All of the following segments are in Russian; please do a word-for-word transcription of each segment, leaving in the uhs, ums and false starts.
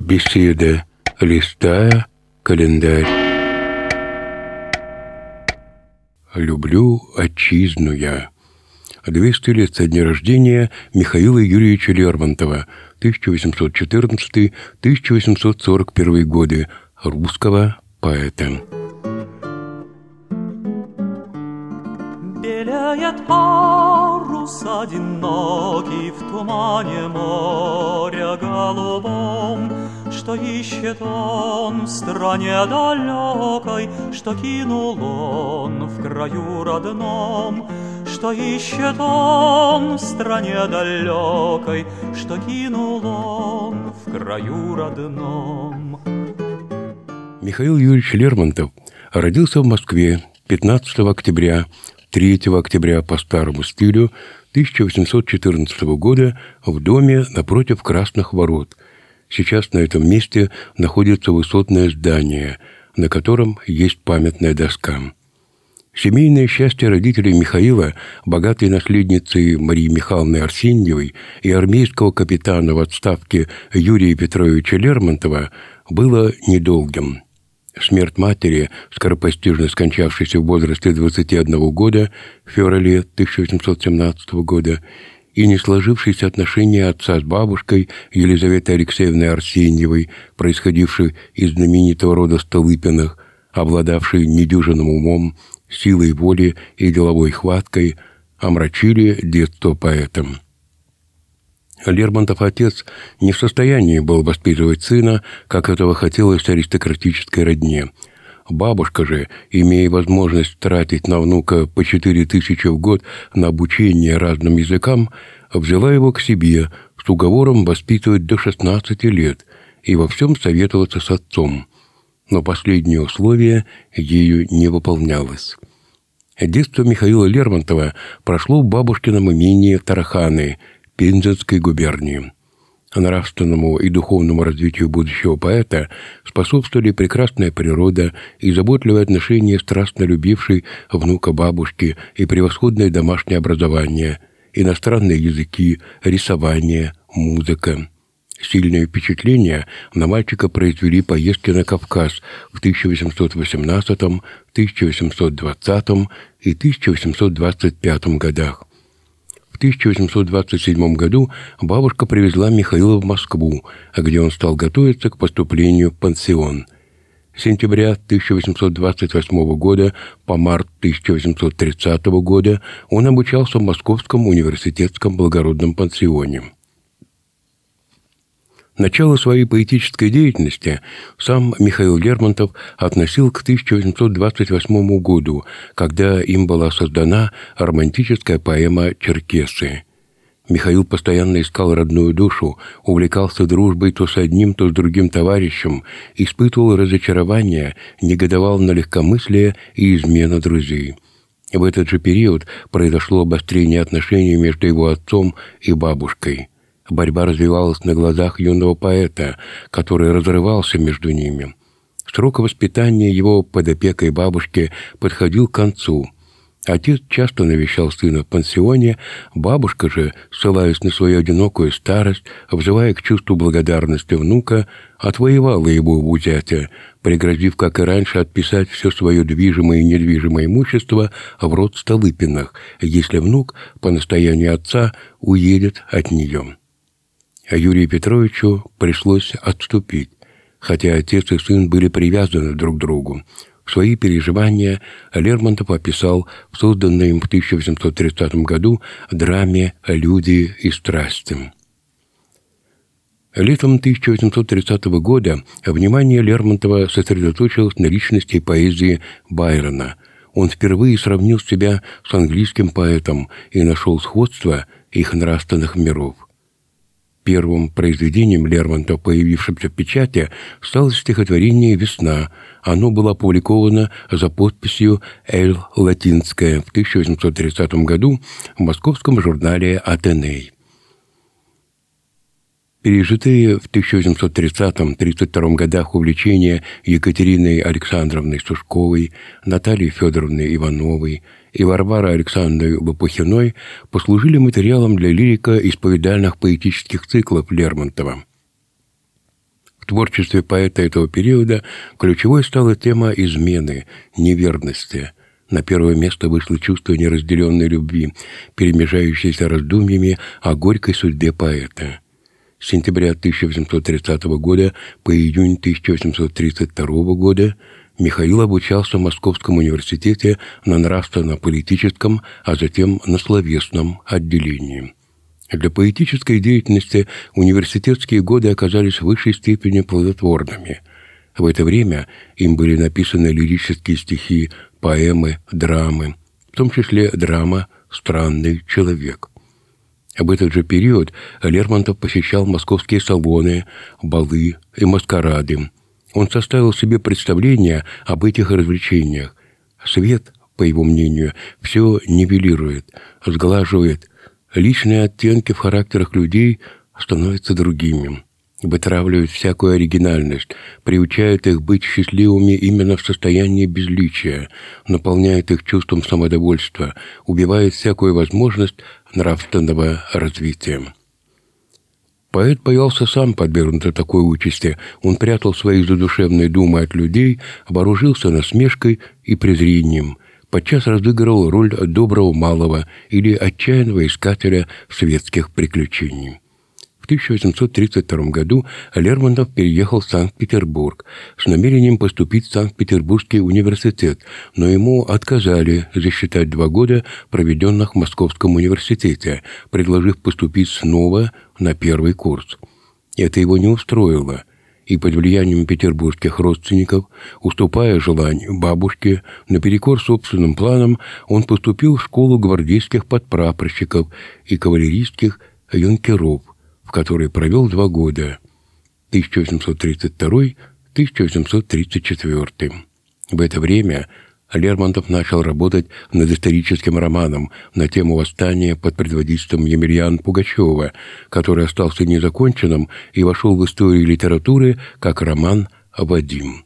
Беседа, листая календарь. Люблю отчизну я. двести лет со дня рождения Михаила Юрьевича Лермонтова, тысяча восемьсот четырнадцатый — тысяча восемьсот сорок первый годы, русского поэта. Белеет парус одинокий в тумане моря голубом, что ищет он в стране далекой, что кинул он в краю родном, что ищет он в стране далекой, что кинул он в краю родном. Михаил Юрьевич Лермонтов родился в Москве пятнадцатого октября, третьего октября по старому стилю тысяча восемьсот четырнадцатого года в доме напротив Красных ворот. Сейчас на этом месте находится высотное здание, на котором есть памятная доска. Семейное счастье родителей Михаила, богатой наследницы Марии Михайловны Арсеньевой и армейского капитана в отставке Юрия Петровича Лермонтова, было недолгим. Смерть матери, скоропостижно скончавшейся в возрасте двадцати одного года в феврале тысяча восемьсот семнадцатого года, и не сложившиеся отношения отца с бабушкой Елизаветой Алексеевной Арсеньевой, происходившей из знаменитого рода Столыпиных, обладавшей недюжинным умом, силой воли и деловой хваткой, омрачили детство поэта. Лермонтов отец не в состоянии был воспитывать сына, как этого хотелось аристократической родне. Бабушка же, имея возможность тратить на внука по четыре тысячи в год на обучение разным языкам, взяла его к себе с уговором воспитывать до шестнадцати лет и во всем советоваться с отцом. Но последнее условие ею не выполнялось. Детство Михаила Лермонтова прошло в бабушкином имении Тарханы, Пензенской губернии. Нравственному и духовному развитию будущего поэта способствовали прекрасная природа и заботливое отношение страстно любившей внука бабушки и превосходное домашнее образование, иностранные языки, рисование, музыка. Сильное впечатление на мальчика произвели поездки на Кавказ в тысяча восемьсот восемнадцатом, тысяча восемьсот двадцатом и тысяча восемьсот двадцать пятом годах. В тысяча восемьсот двадцать седьмом году бабушка привезла Михаила в Москву, где он стал готовиться к поступлению в пансион. С сентября тысяча восемьсот двадцать восьмого года по март тысяча восемьсот тридцатого года он обучался в Московском университетском благородном пансионе. Начало своей поэтической деятельности сам Михаил Лермонтов относил к тысяча восемьсот двадцать восьмому году, когда им была создана романтическая поэма «Черкесы». Михаил постоянно искал родную душу, увлекался дружбой то с одним, то с другим товарищем, испытывал разочарование, негодовал на легкомыслие и измену друзей. В этот же период произошло обострение отношений между его отцом и бабушкой. Борьба развивалась на глазах юного поэта, который разрывался между ними. Срок воспитания его под опекой бабушки подходил к концу. Отец часто навещал сына в пансионе, бабушка же, ссылаясь на свою одинокую старость, взывая к чувству благодарности внука, отвоевала его у зятя, пригрозив, как и раньше, отписать все свое движимое и недвижимое имущество в род Столыпиных, если внук, по настоянию отца, уедет от нее. А Юрию Петровичу пришлось отступить, хотя отец и сын были привязаны друг к другу. Свои переживания Лермонтов описал в созданной им в тысяча восемьсот тридцатом году драме «Люди и страсти». Летом тысяча восемьсот тридцатого года внимание Лермонтова сосредоточилось на личности и поэзии Байрона. Он впервые сравнил себя с английским поэтом и нашел сходство их нравственных миров. Первым произведением Лермонтова, появившимся в печати, стало стихотворение «Весна». Оно было опубликовано за подписью «Эль Латинская» в тысяча восемьсот тридцатом году в московском журнале «Атеней». Пережитые в тысяча восемьсот тридцатом — тридцать втором годах увлечения Екатериной Александровной Сушковой, Натальей Федоровной Ивановой и Варварой Александровной Лопухиной послужили материалом для лирико-исповедальных поэтических циклов Лермонтова. В творчестве поэта этого периода ключевой стала тема измены, неверности. На первое место вышло чувство неразделенной любви, перемежающееся раздумьями о горькой судьбе поэта. С сентября тысяча восемьсот тридцатого года по июнь тысяча восемьсот тридцать второго года Михаил обучался в Московском университете на нравственно-политическом, а затем на словесном отделении. Для поэтической деятельности университетские годы оказались в высшей степени плодотворными. В это время им были написаны лирические стихи, поэмы, драмы, в том числе драма «Странный человек». В этот же период Лермонтов посещал московские салоны, балы и маскарады. Он составил себе представление об этих развлечениях. Свет, по его мнению, все нивелирует, сглаживает. Личные оттенки в характерах людей становятся другими, вытравливают всякую оригинальность, приучают их быть счастливыми именно в состоянии безличия, наполняют их чувством самодовольства, убивает всякую возможность нравственного развития. Поэт боялся сам подвергнуться такой участи. Он прятал свои задушевные думы от людей, вооружился насмешкой и презрением, подчас разыгрывал роль доброго малого или отчаянного искателя светских приключений. В тысяча восемьсот тридцать втором году Лермонтов переехал в Санкт-Петербург с намерением поступить в Санкт-Петербургский университет, но ему отказали засчитать два года, проведенных в Московском университете, предложив поступить снова на первый курс. Это его не устроило, и под влиянием петербургских родственников, уступая желанию бабушки, наперекор собственным планам, он поступил в школу гвардейских подпрапорщиков и кавалерийских юнкеров, в которой провел два года – тысяча восемьсот тридцать второй — тысяча восемьсот тридцать четвёртый. В это время Лермонтов начал работать над историческим романом на тему восстания под предводительством Емельяна Пугачева, который остался незаконченным и вошел в историю литературы как роман «Вадим».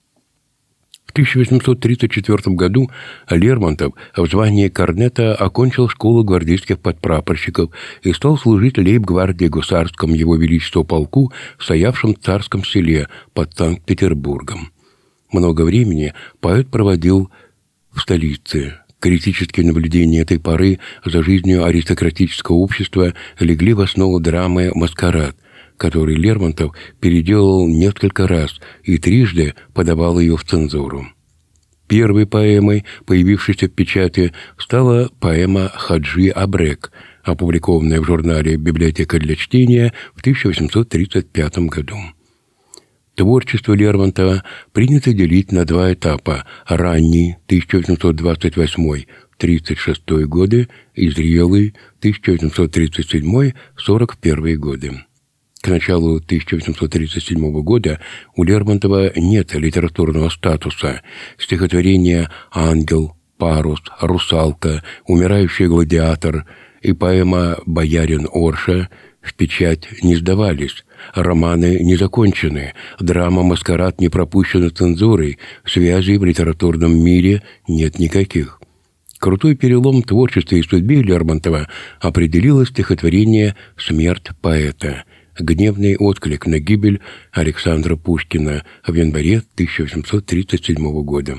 В тысяча восемьсот тридцать четвёртом году Лермонтов в звании корнета окончил школу гвардейских подпрапорщиков и стал служить лейб-гвардии гусарском Его Величества полку, стоявшем в Царском Селе под Санкт-Петербургом. Много времени поэт проводил в столице. Критические наблюдения этой поры за жизнью аристократического общества легли в основу драмы «Маскарад», который Лермонтов переделал несколько раз и трижды подавал ее в цензуру. Первой поэмой, появившейся в печати, стала поэма «Хаджи Абрек», опубликованная в журнале «Библиотека для чтения» в тысяча восемьсот тридцать пятом году. Творчество Лермонтова принято делить на два этапа – ранний, тысяча восемьсот двадцать восьмой — тридцать шестой годы, и зрелый, тысяча восемьсот тридцать седьмой — сорок первый годы. К началу тысяча восемьсот тридцать седьмого года у Лермонтова нет литературного статуса. Стихотворения «Ангел», «Парус», «Русалка», «Умирающий гладиатор» и поэма «Боярин Орша» в печать не сдавались, романы не закончены, драма «Маскарад» не пропущена цензурой, связей в литературном мире нет никаких. Крутой перелом в творчестве и судьбе Лермонтова определило стихотворение «Смерть поэта», гневный отклик на гибель Александра Пушкина в январе тысяча восемьсот тридцать седьмого года.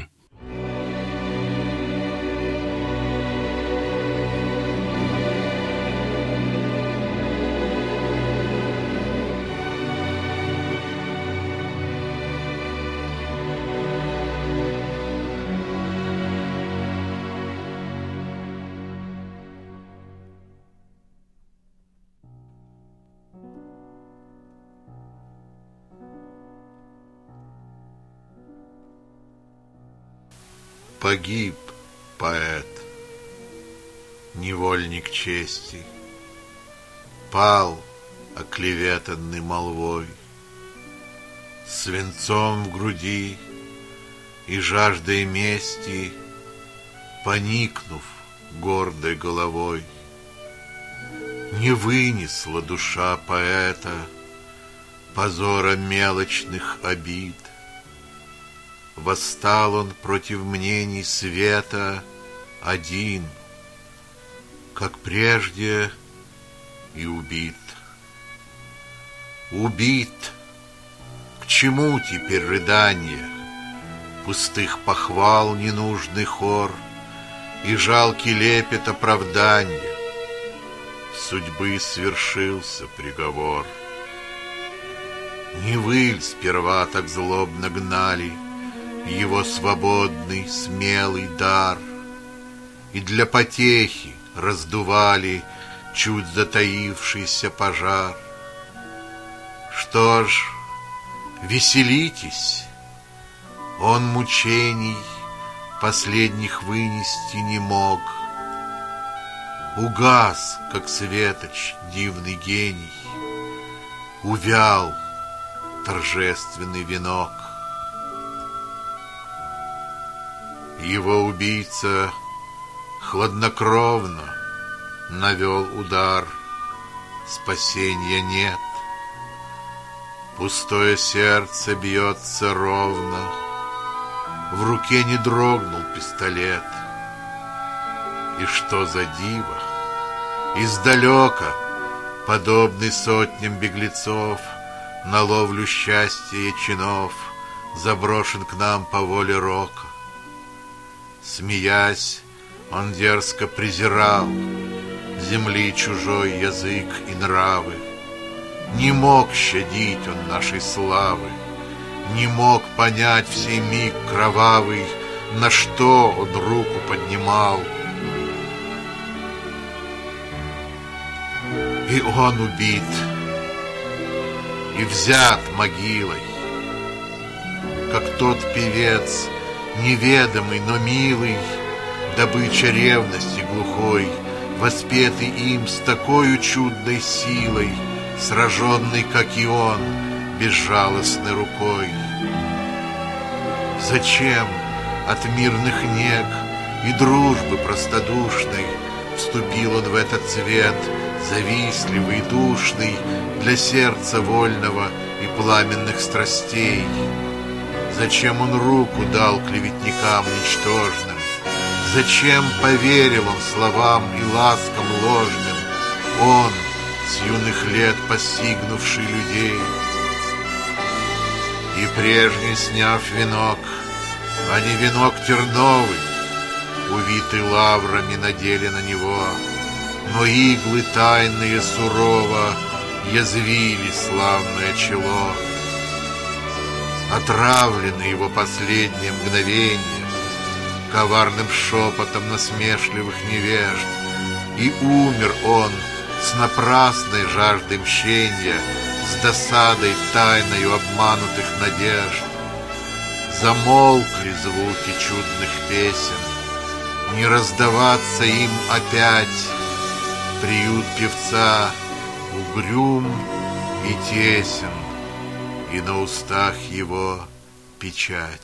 Погиб поэт, невольник чести, пал, оклеветанный молвой, свинцом в груди и жаждой мести, поникнув гордой головой. Не вынесла душа поэта позора мелочных обид. Восстал он против мнений света один, как прежде, и убит. Убит, к чему теперь рыдания, пустых похвал ненужный хор и жалкий лепет оправдания? Судьбы свершился приговор. Не вы ль сперва так злобно гнали его свободный, смелый дар и для потехи раздували чуть затаившийся пожар? Что ж, веселитесь, он мучений последних вынести не мог. Угас, как светоч, дивный гений, увял торжественный венок. Его убийца хладнокровно навел удар, спасения нет. Пустое сердце бьется ровно, в руке не дрогнул пистолет. И что за диво, издалека, подобный сотням беглецов, на ловлю счастья и чинов заброшен к нам по воле рока. Смеясь, он дерзко презирал земли чужой язык и нравы. Не мог щадить он нашей славы, не мог понять в сей миг кровавый, на что он руку поднимал. И он убит, и взят могилой, как тот певец, неведомый, но милый, добыча ревности глухой, воспетый им с такой чудной силой, сраженный, как и он, безжалостной рукой. Зачем от мирных нег и дружбы простодушной вступил он в этот цвет, завистливый, душный, для сердца вольного и пламенных страстей? Зачем он руку дал клеветникам ничтожным? Зачем поверил он словам и ласкам ложным? Он, с юных лет постигнувший людей. И прежний, сняв венок, а не венок терновый, увитый лаврами, надели на него, но иглы тайные сурово язвили славное чело. Отравлены его последние мгновения коварным шепотом насмешливых невежд, и умер он с напрасной жаждой мщения, с досадой тайною обманутых надежд. Замолкли звуки чудных песен, не раздаваться им опять. Приют певца угрюм и тесен, и на устах его печать.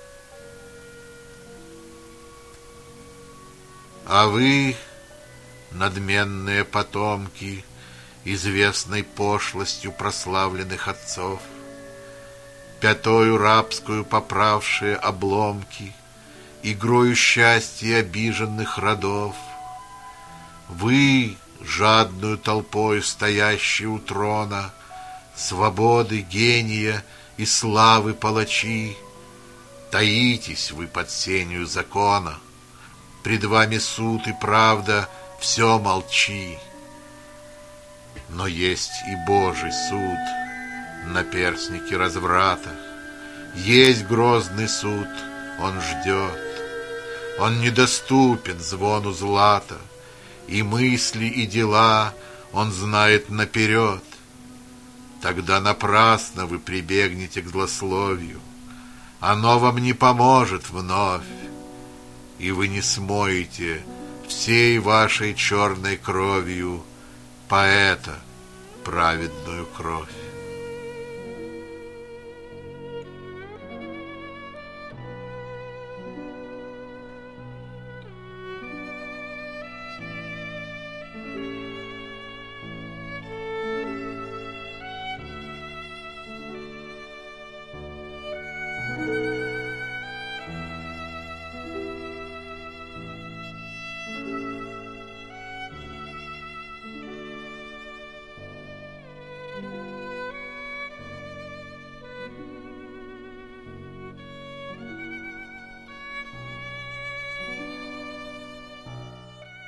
А вы, надменные потомки известной пошлостью прославленных отцов, пятою рабскую поправшие обломки, игрою счастья обиженных родов, вы, жадную толпою стоящие у трона, свободы, гения и славы палачи, таитесь вы под сенью закона, пред вами суд и правда, все молчи. Но есть и Божий суд на перстнике разврата, есть грозный суд, он ждет, он недоступен звону злата, и мысли, и дела он знает наперед. Тогда напрасно вы прибегнете к злословию, оно вам не поможет вновь, и вы не смоете всей вашей черной кровью поэта праведную кровь.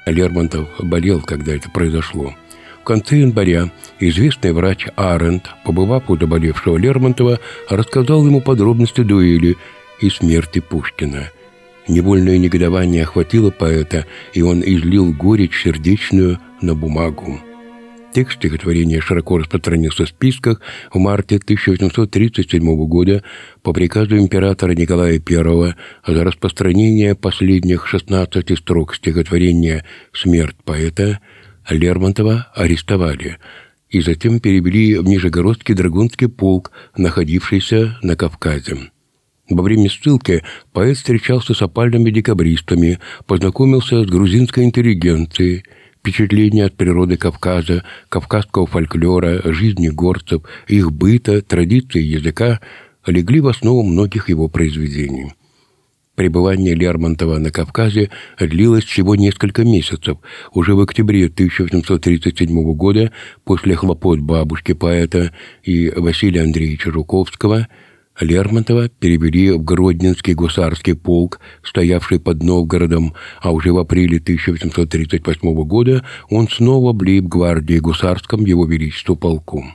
Лермонтов болел, когда это произошло. В конце января известный врач Арендт, побывав у заболевшего Лермонтова, рассказал ему подробности дуэли и смерти Пушкина. Невольное негодование охватило поэта, и он излил горечь сердечную на бумагу. Текст стихотворения широко распространился в списках. В марте тысяча восемьсот тридцать седьмого года по приказу императора Николая Первого за распространение последних шестнадцати строк стихотворения «Смерть поэта» Лермонтова арестовали и затем перевели в Нижегородский драгунский полк, находившийся на Кавказе. Во время ссылки поэт встречался с опальными декабристами, познакомился с грузинской интеллигенцией. Впечатления от природы Кавказа, кавказского фольклора, жизни горцев, их быта, традиций языка легли в основу многих его произведений. Пребывание Лермонтова на Кавказе длилось всего несколько месяцев. Уже в октябре тысяча восемьсот тридцать седьмого года, после хлопот бабушки поэта и Василия Андреевича Жуковского, Лермонтова перевели в Гродненский гусарский полк, стоявший под Новгородом, а уже в апреле тысяча восемьсот тридцать восьмого года он снова влип в гвардии гусарском Его Величеству полку.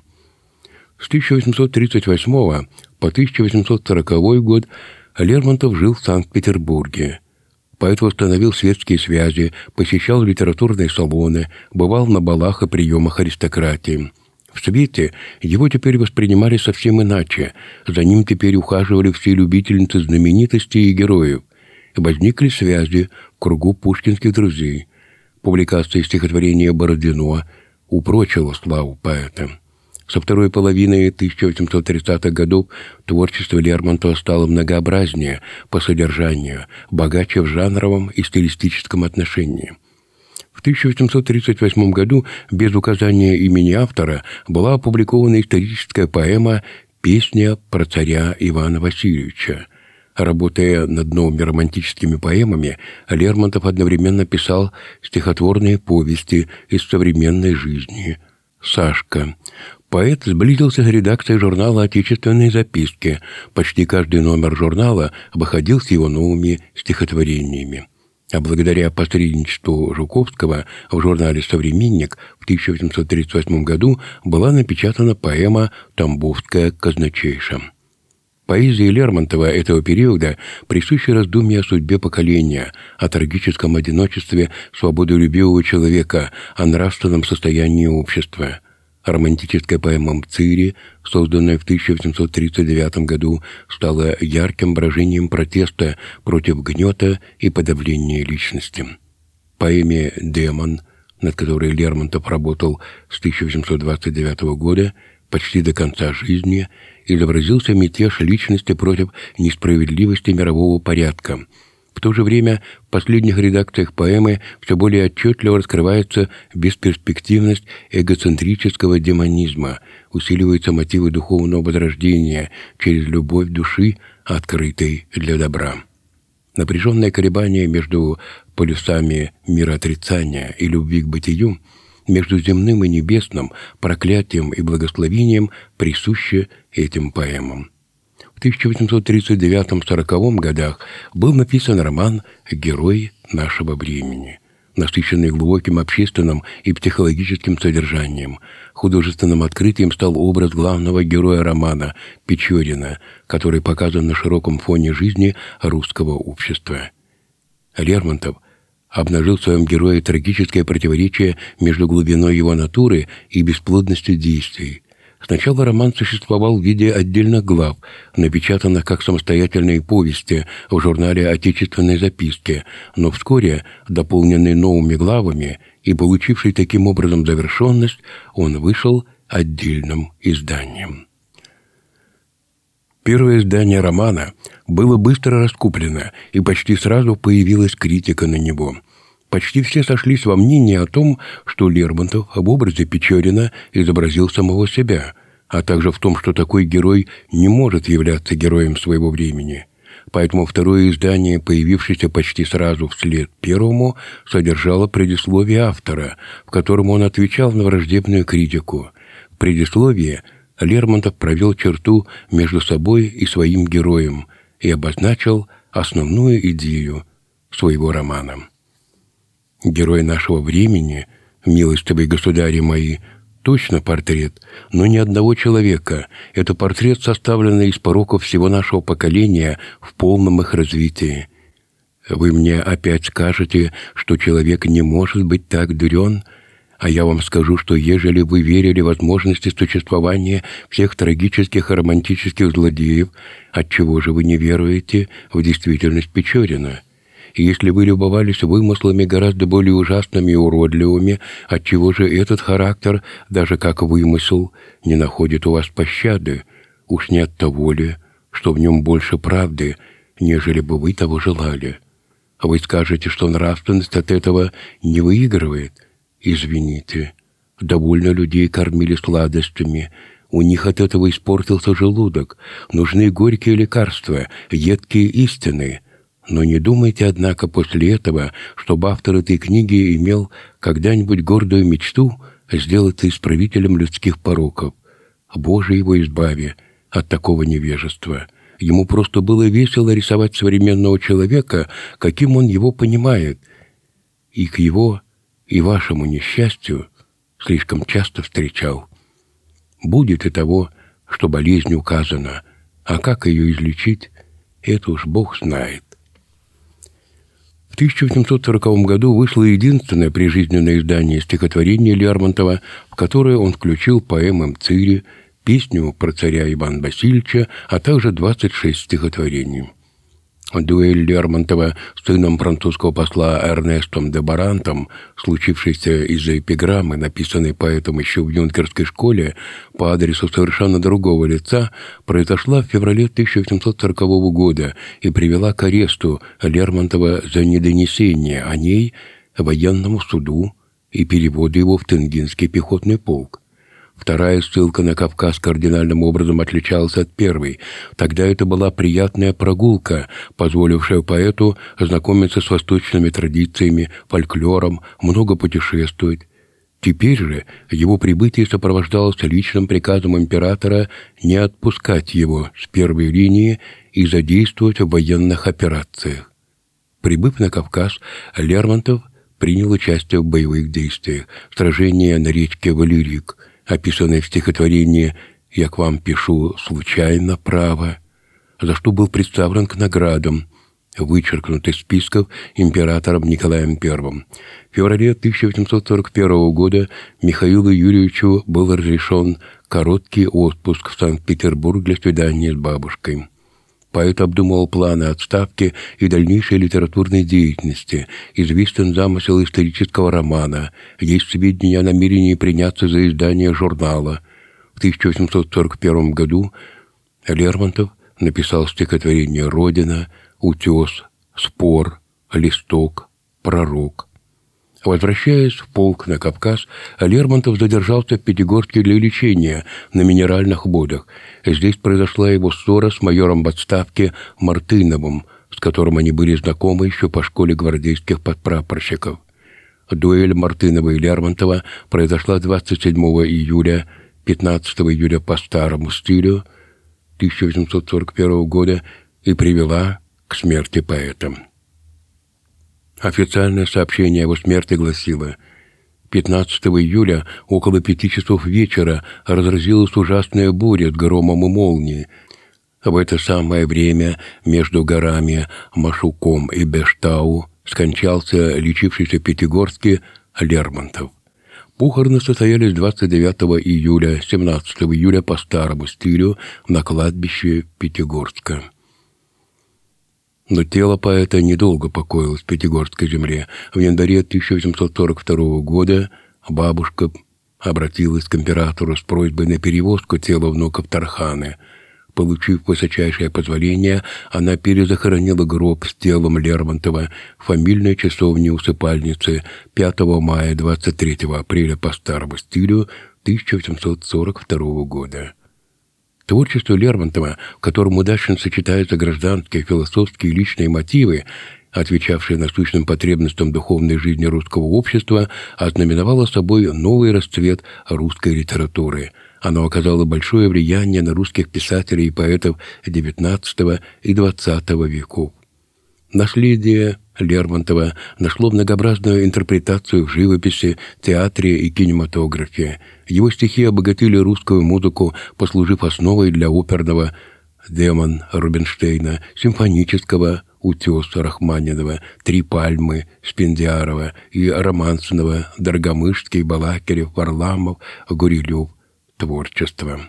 С тысяча восемьсот тридцать восьмого по тысяча восемьсот сороковой год Лермонтов жил в Санкт-Петербурге. Поэт восстановил светские связи, посещал литературные салоны, бывал на балах и приемах аристократии. В свете его теперь воспринимали совсем иначе. За ним теперь ухаживали все любительницы знаменитостей и героев. Возникли связи в кругу пушкинских друзей. Публикация стихотворения Бородино упрочила славу поэта. Со второй половины тысяча восемьсот тридцатых годов творчество Лермонтова стало многообразнее по содержанию, богаче в жанровом и стилистическом отношении. В тысяча восемьсот тридцать восьмом году без указания имени автора была опубликована историческая поэма «Песня про царя Ивана Васильевича». Работая над новыми романтическими поэмами, Лермонтов одновременно писал стихотворные повести из современной жизни. «Сашка». Поэт сблизился с редакцией журнала «Отечественные записки». Почти каждый номер журнала выходил с его новыми стихотворениями. А благодаря посредничеству Жуковского в журнале «Современник» в тысяча восемьсот тридцать восьмом году была напечатана поэма «Тамбовская казначейша». Поэзии Лермонтова этого периода присущи раздумья о судьбе поколения, о трагическом одиночестве свободолюбивого человека, о нравственном состоянии общества. Романтическая поэма «Мцири», созданная в тысяча восемьсот тридцать девятом году, стала ярким выражением протеста против гнета и подавления личности. В поэме «Демон», над которой Лермонтов работал с тысяча восемьсот двадцать девятого года, почти до конца жизни, изобразился мятеж личности против несправедливости мирового порядка. В то же время в последних редакциях поэмы все более отчетливо раскрывается бесперспективность эгоцентрического демонизма, усиливаются мотивы духовного возрождения через любовь души, открытой для добра. Напряженное колебание между полюсами мироотрицания и любви к бытию, между земным и небесным, проклятием и благословением присуще этим поэмам. В тысяча восемьсот тридцать девятом-сороковом годах был написан роман «Герой нашего времени», насыщенный глубоким общественным и психологическим содержанием. Художественным открытием стал образ главного героя романа Печорина, который показан на широком фоне жизни русского общества. Лермонтов обнажил в своем герое трагическое противоречие между глубиной его натуры и бесплодностью действий. Сначала роман существовал в виде отдельных глав, напечатанных как самостоятельные повести в журнале «Отечественные записки», но вскоре, дополненный новыми главами и получивший таким образом завершенность, он вышел отдельным изданием. Первое издание романа было быстро раскуплено, и почти сразу появилась критика на него. Почти все сошлись во мнении о том, что Лермонтов в образе Печорина изобразил самого себя, а также в том, что такой герой не может являться героем своего времени. Поэтому второе издание, появившееся почти сразу вслед первому, содержало предисловие автора, в котором он отвечал на враждебную критику. В предисловии Лермонтов провел черту между собой и своим героем и обозначил основную идею своего романа. Герой нашего времени, милостивые государи мои, точно портрет, но ни одного человека. Это портрет, составленный из пороков всего нашего поколения в полном их развитии. Вы мне опять скажете, что человек не может быть так дурен, а я вам скажу, что ежели вы верили в возможности существования всех трагических и романтических злодеев, отчего же вы не веруете в действительность Печорина? И если вы любовались вымыслами гораздо более ужасными и уродливыми, отчего же этот характер, даже как вымысел, не находит у вас пощады? Уж не от того ли, что в нем больше правды, нежели бы вы того желали? А вы скажете, что нравственность от этого не выигрывает? Извините, довольно людей кормили сладостями, у них от этого испортился желудок, нужны горькие лекарства, едкие истины. Но не думайте, однако, после этого, чтобы автор этой книги имел когда-нибудь гордую мечту сделаться исправителем людских пороков. Боже его избави от такого невежества. Ему просто было весело рисовать современного человека, каким он его понимает. И к его и вашему несчастью слишком часто встречал. Будет и того, что болезнь указана, а как ее излечить, это уж Бог знает. В тысяча восемьсот сороковом году вышло единственное прижизненное издание стихотворения Лермонтова, в которое он включил поэмы «Мцири», песню про царя Ивана Васильевича, а также двадцать шесть стихотворений. Дуэль Лермонтова с сыном французского посла Эрнестом де Барантом, случившейся из-за эпиграммы, написанной поэтом еще в юнкерской школе по адресу совершенно другого лица, произошла в феврале тысяча восемьсот сорокового года и привела к аресту Лермонтова за недонесение о ней военному суду и переводу его в Тенгинский пехотный полк. Вторая ссылка на Кавказ кардинальным образом отличалась от первой. Тогда это была приятная прогулка, позволившая поэту ознакомиться с восточными традициями, фольклором, много путешествовать. Теперь же его прибытие сопровождалось личным приказом императора не отпускать его с первой линии и задействовать в военных операциях. Прибыв на Кавказ, Лермонтов принял участие в боевых действиях, сражение на речке Валерик, описанное в стихотворении «Я к вам пишу случайно, право», за что был представлен к наградам, вычеркнут из списков императором Николаем Первым. В феврале тысяча восемьсот сорок первого года Михаилу Юрьевичу был разрешен короткий отпуск в Санкт-Петербург для свидания с бабушкой. Поэт обдумывал планы отставки и дальнейшей литературной деятельности. Известен замысел исторического романа. Есть сведения о намерении приняться за издание журнала. В тысяча восемьсот сорок первом году Лермонтов написал стихотворение «Родина», «Утес», «Спор», «Листок», «Пророк». Возвращаясь в полк на Кавказ, Лермонтов задержался в Пятигорске для лечения на минеральных водах. Здесь произошла его ссора с майором в отставке Мартыновым, с которым они были знакомы еще по школе гвардейских подпрапорщиков. Дуэль Мартынова и Лермонтова произошла двадцать седьмого июля, пятнадцатого июля по старому стилю тысяча восемьсот сорок первого года и привела к смерти поэта. Официальное сообщение о его смерти гласило: пятнадцатого июля около пяти часов вечера разразилась ужасная буря с громом и молнией. В это самое время между горами Машуком и Бештау скончался лечившийся в Пятигорске Лермонтов. Похороны состоялись двадцать девятого июля, семнадцатого июля по старому стилю на кладбище Пятигорска. Но тело поэта недолго покоилось в Пятигорской земле. В январе тысяча восемьсот сорок второго года бабушка обратилась к императору с просьбой на перевозку тела внука в Тарханы. Получив высочайшее позволение, она перезахоронила гроб с телом Лермонтова в фамильной часовне усыпальницы пятого мая двадцать третьего апреля по старому стилю тысяча восемьсот сорок второго года. Творчество Лермонтова, в котором удачно сочетаются гражданские, философские и личные мотивы, отвечавшие насущным потребностям духовной жизни русского общества, ознаменовало собой новый расцвет русской литературы. Оно оказало большое влияние на русских писателей и поэтов девятнадцатого и двадцатого веков. Наследие Лермонтова нашло многообразную интерпретацию в живописи, театре и кинематографе. Его стихи обогатили русскую музыку, послужив основой для оперного «Демон» Рубинштейна, симфонического «Утеса» Рахманинова, «Три пальмы» Спендиарова и романсного Доргомышский, Балакирев, Варламов, Гурилев творчества.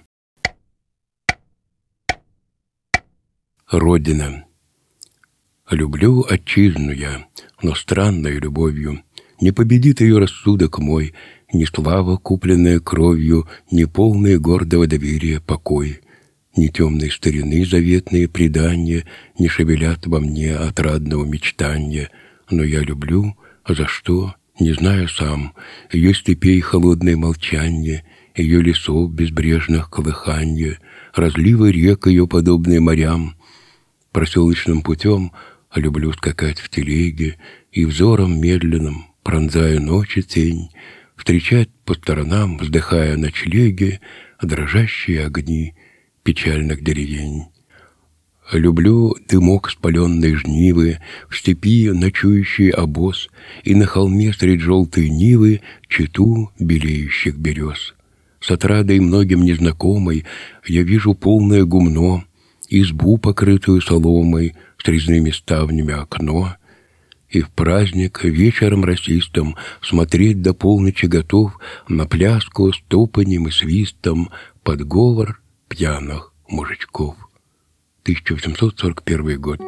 Родина. Люблю отчизну я, но странной любовью. Не победит ее рассудок мой, ни слава, купленная кровью, ни полный гордого доверия покой. Ни темной старины заветные предания не шевелят во мне отрадного мечтания. Но я люблю, а за что, не знаю сам, ее степей холодное молчанье, ее лесов безбрежных колыханье, разливы рек ее, подобные морям. Проселочным путем люблю скакать в телеге и взором медленным, пронзая ночи тень, встречать по сторонам, вздыхая ночлеги, дрожащие огни печальных деревень. Люблю дымок спаленной жнивы, в степи ночующий обоз, и на холме средь желтой нивы чету белеющих берез. С отрадой многим незнакомой я вижу полное гумно, избу, покрытую соломой, с резными ставнями окно, и в праздник вечером росистым смотреть до полночи готов на пляску с топаньем и свистом под говор пьяных мужичков. тысяча восемьсот сорок первый год.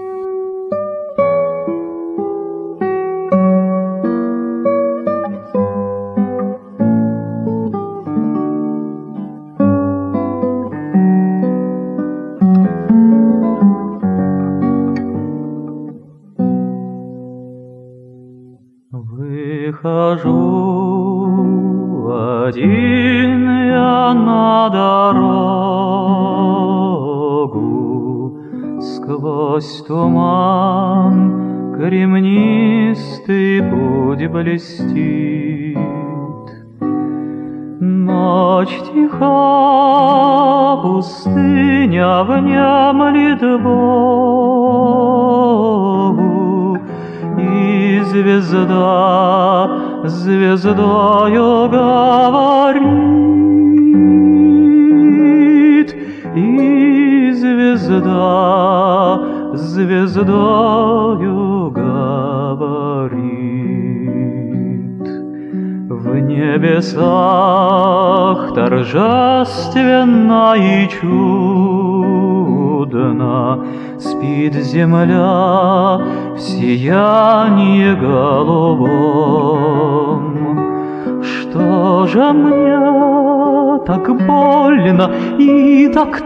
Выхожу один я на дорогу, сквозь туман кремнистый путь блестит. Ночь тиха, пустыня внемлет Богу, и звезда звездою говорит, и звезда звездою говорит. В небесах торжественно и чудно спит земля в сиянии голубом. Что же мне так больно и так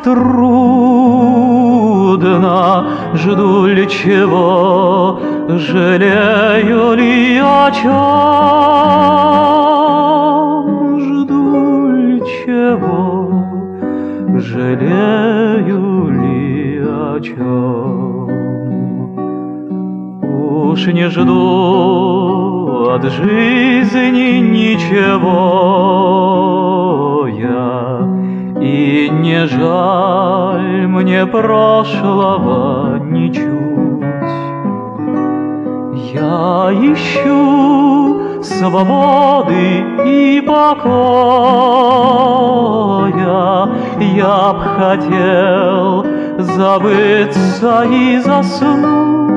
трудно? Жду ли чего, жалею ли о чем? Жду ли чего, жалею ли о чем? Уж не жду от жизни ничего я, и не жаль мне прошлого ничуть. Я ищу свободы и покоя, я б хотел забыться и заснуть.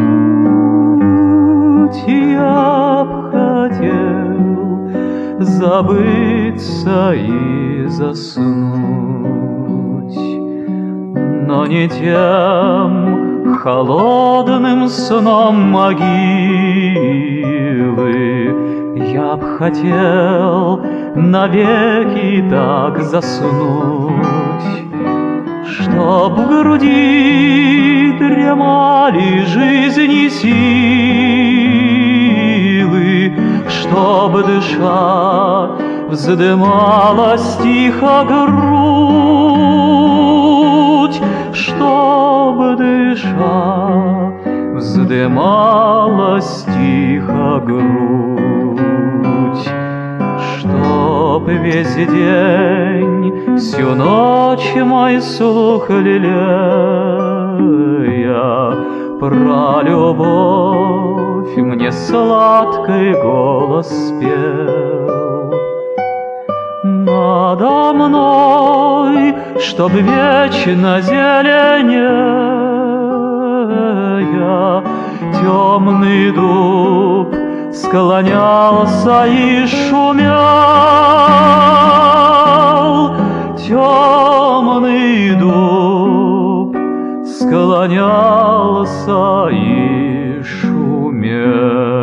Я б хотел забыться и заснуть, но не тем холодным сном могилы. Я б хотел навеки так заснуть, чтоб в груди дремали жизни силы, чтоб дыша вздымалась тихо грудь, чтоб дыша вздымалась тихо грудь, чтоб весь день, всю ночь мой слух лелея про любовь мне сладкий голос пел. Надо мной, чтоб вечно зеленея, темный дуб склонялся и шумел. Темный дуб склонялся и шумел.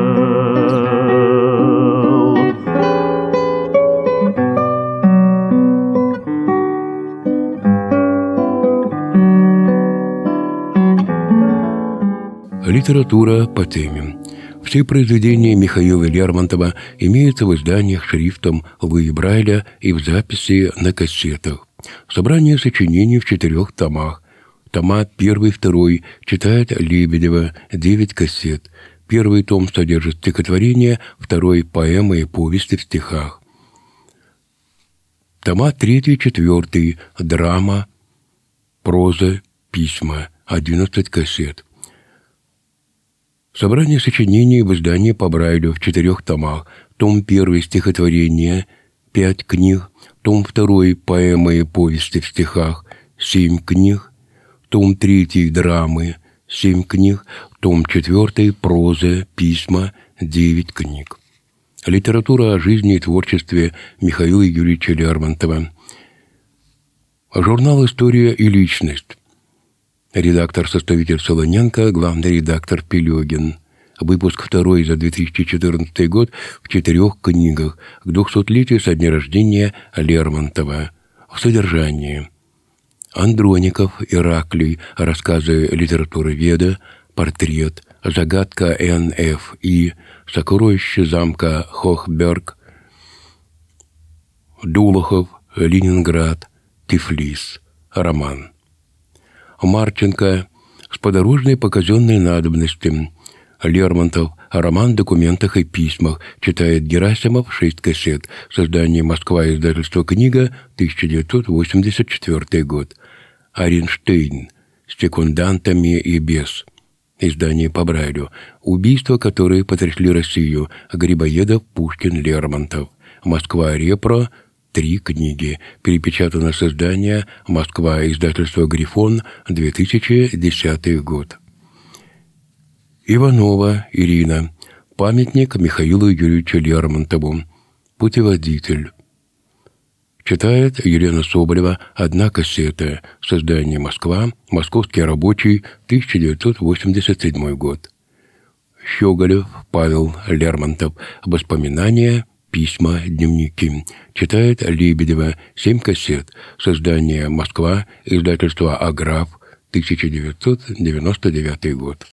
Литература по теме. Все произведения Михаила Лермонтова имеются в изданиях шрифтом Луи Брайля и в записи на кассетах. Собрание сочинений в четырех томах. Тома первый, второй читает Лебедева, девять кассет. Первый том содержит стихотворения, второй – поэмы и повести в стихах. Тома третий, четвертый – драма, проза, письма, одиннадцать кассет. Собрание сочинений в издании по Брайлю в четырех томах. Том первый – стихотворения, пять книг. Том второй – поэмы и повести в стихах, семь книг. Том третий – драмы, семь книг. Том четвертый – проза, письма, девять книг. Литература о жизни и творчестве Михаила Юрьевича Лермонтова. Журнал «История и личность». Редактор-составитель Солоненко, главный редактор Пелегин. Выпуск второй за две тысячи четырнадцатый год в четырех книгах к двухсотлетию со дня рождения Лермонтова. В содержании: Андроников, Ираклий, рассказы литературоведа, портрет, загадка эн эф и, сокровище замка Хохберг, Дулухов, Ленинград, Тифлис, роман. Марченко, с подорожной по казенной надобности. Лермонтов, роман в документах и письмах, читает Герасимов, шесть кассет. Создание Москва, издательство «Книга», тысяча девятьсот восемьдесят четвёртый год. Оренштейн, с секундантами и без. Издание по Брайлю. Убийства, которые потрясли Россию. Грибоедов, Пушкин, Лермонтов. Москва, Репро. Три книги. Перепечатано с издания «Москва», издательство «Грифон», две тысячи десятый год. Иванова Ирина. Памятник Михаилу Юрьевичу Лермонтову. Путеводитель. Читает Елена Соболева, одна кассета. Создание Москва, Московский рабочий, тысяча девятьсот восемьдесят седьмой год. Щеголев Павел Лермонтов. Воспоминания, письма, дневники. Читает Лебедева, семь кассет. Создание Москва, издательство «Аграф», тысяча девятьсот девяносто девятый год.